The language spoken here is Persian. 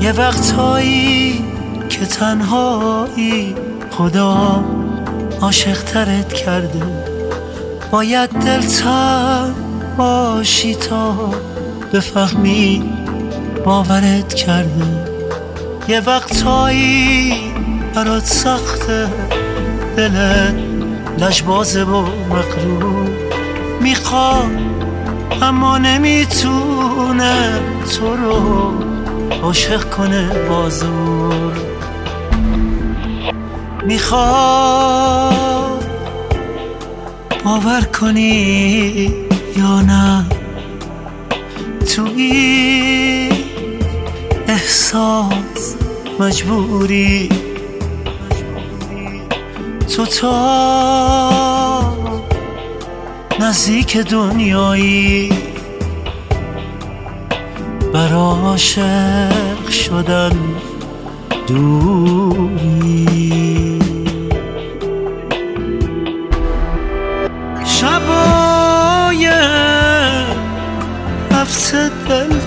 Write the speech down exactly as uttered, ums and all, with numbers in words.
یه وقتایی که تنهایی خدا عاشق ترت کرده، باید دلتر باشی تا بفهمی باورت کرده. یه وقتایی برات سخته، دلت لجبازه و مغرور، میخواد اما نمیتونه تو رو عاشق کنه بازور. میخواد باور کنی یا نه، تو این احساس مجبوری، تو تا نزدیک دنیایی برا عاشق شدن دوری. شبای هفت دل